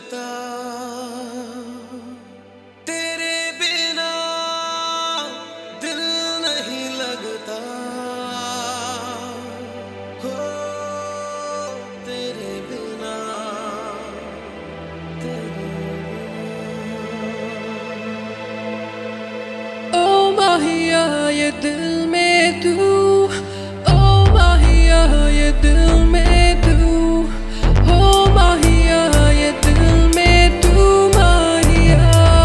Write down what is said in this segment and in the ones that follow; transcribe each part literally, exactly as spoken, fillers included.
लगता, तेरे बिना दिल नहीं लगता। हो तेरे बिना, तेरे बिना। ओ माहिया ये दिल में तू, ओ माहिया ये दिल में तू, हो माहिया ये दिल में तू माहिया।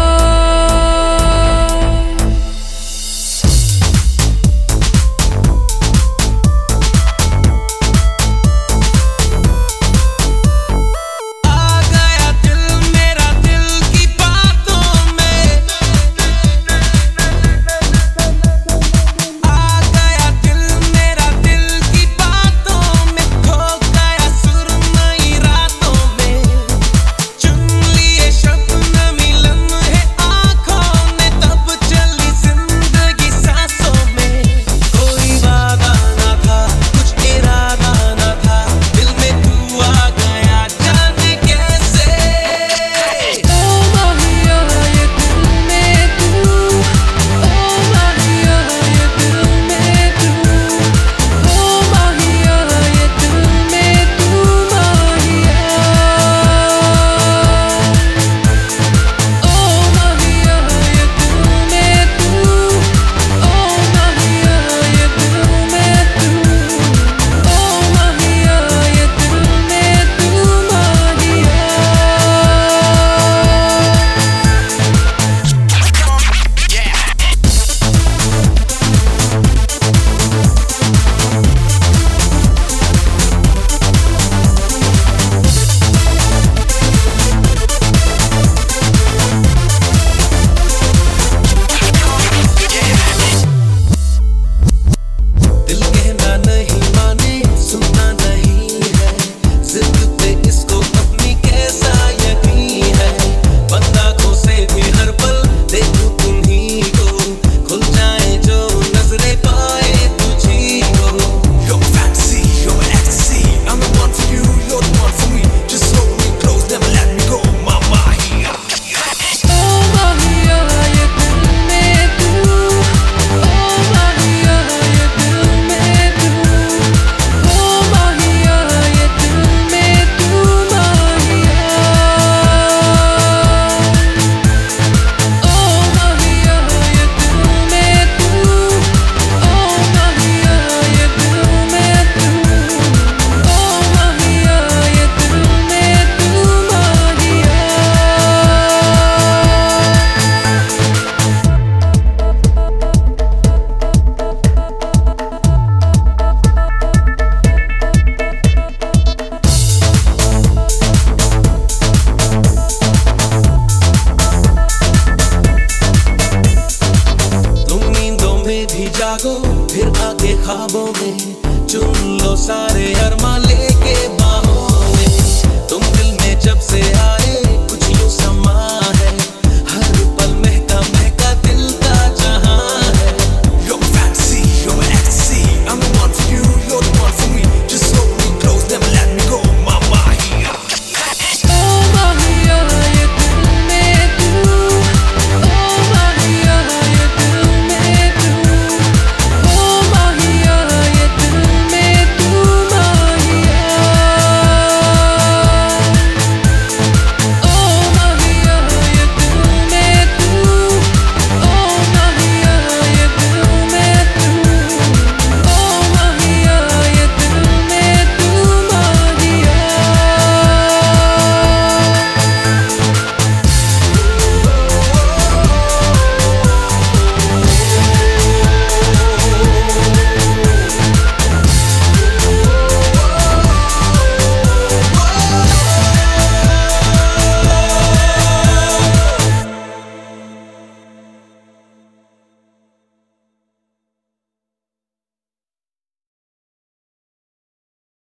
आ गया दिल मेरा दिल की बातों में, आ गया दिल मेरा दिल की बातों में, खो गया सुरमई रातों में, चुन लिए शबनमी लम्हे आँखों ने, तब चली जिंदगी सांसों में। कोई वादा ना था, कुछ इरादा ना था, दिल में तू आ गया जाने कैसे। ओ माहिया ये दिल में तू, ओ माहिया ये दिल में तू, हो माहिया ये दिल में तू माहिया। ओ माहिया ये दिल में तू, ओ माहिया ये दिल में तू, ओ माहिया ये दिल में तू माहिया। दिल कहना नहीं माने, सुनना नहीं है, जिद पे इसको अपनी कैसा यकीन है। बंद आँखों से भी हर पल देखूं तुम्हीं को, खुल जाए जो नजरें पाए तुझी को। You're my fantasy, you're my ecstasy. I'm the one for you, you're the one for me. Just hold me close, never let me go, my Mahia. ओ माहिया ये दिल में तू, ओ माहिया ये दिल में तू, हो माहिया ये दिल में तू माहिया। ओ माहिया ये दिल में तू, ओ माहिया ये दिल में तू, ओ माहिया ये दिल में तू माहिया। तुम नींदों में भी जागो, फिर आके ख्वाबों में चुन लो सारे